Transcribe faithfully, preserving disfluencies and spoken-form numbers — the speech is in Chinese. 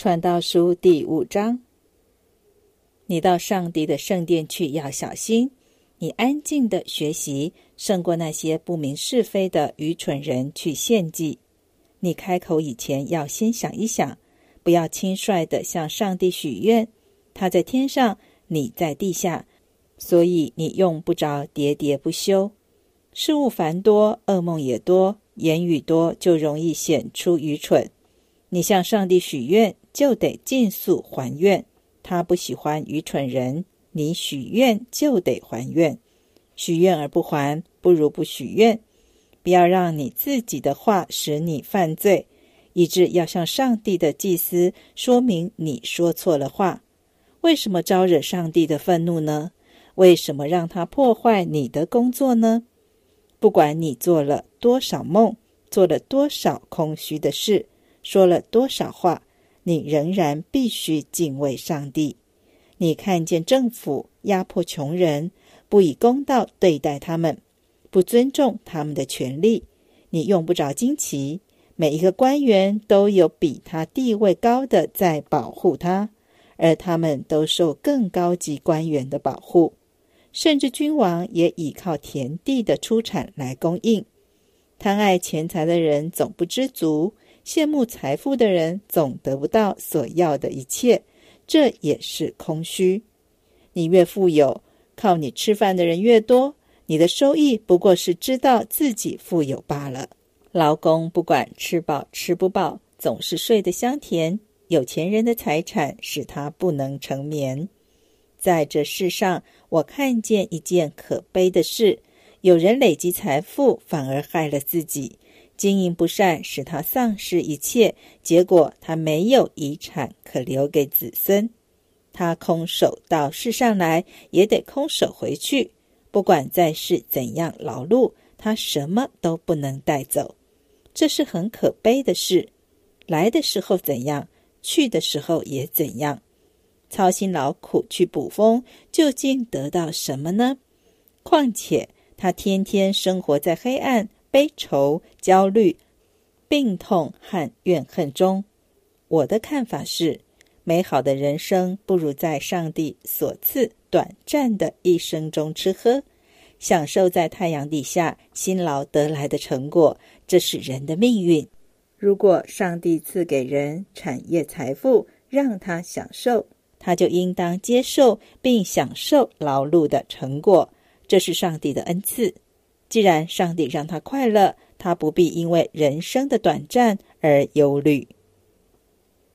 传道书第五章，你到上帝的圣殿去要小心，你安静的学习，胜过那些不明是非的愚蠢人去献祭。你开口以前要先想一想，不要轻率地向上帝许愿，他在天上，你在地下，所以你用不着喋喋不休。事物繁多，噩梦也多，言语多，就容易显出愚蠢。你向上帝许愿，就得尽速还愿，他不喜欢愚蠢人，你许愿就得还愿。许愿而不还，不如不许愿。不要让你自己的话使你犯罪，以致要向上帝的祭司说明你说错了话。为什么招惹上帝的愤怒呢？为什么让他破坏你的工作呢？不管你做了多少梦，做了多少空虚的事，说了多少话，你仍然必须敬畏上帝。你看见政府压迫穷人，不以公道对待他们，不尊重他们的权利，你用不着惊奇，每一个官员都有比他地位高的在保护他，而他们都受更高级官员的保护，甚至君王也倚靠田地的出产来供应。贪爱钱财的人总不知足，羡慕财富的人总得不到所要的一切，这也是空虚。你越富有，靠你吃饭的人越多，你的收益不过是知道自己富有罢了。劳工不管吃饱吃不饱，总是睡得香甜，有钱人的财产使他不能成眠。在这世上，我看见一件可悲的事，有人累积财富，反而害了自己，经营不善，使他丧失一切，结果他没有遗产可留给子孙。他空手到世上来，也得空手回去，不管在世怎样劳碌，他什么都不能带走。这是很可悲的事，来的时候怎样，去的时候也怎样。操心劳苦去捕风，究竟得到什么呢？况且他天天生活在黑暗、悲愁、焦虑、病痛和怨恨中。我的看法是，美好的人生不如在上帝所赐短暂的一生中吃喝，享受在太阳底下辛劳得来的成果，这是人的命运。如果上帝赐给人产业财富，让他享受，他就应当接受并享受劳碌的成果，这是上帝的恩赐。既然上帝让他快乐，他不必因为人生的短暂而忧虑。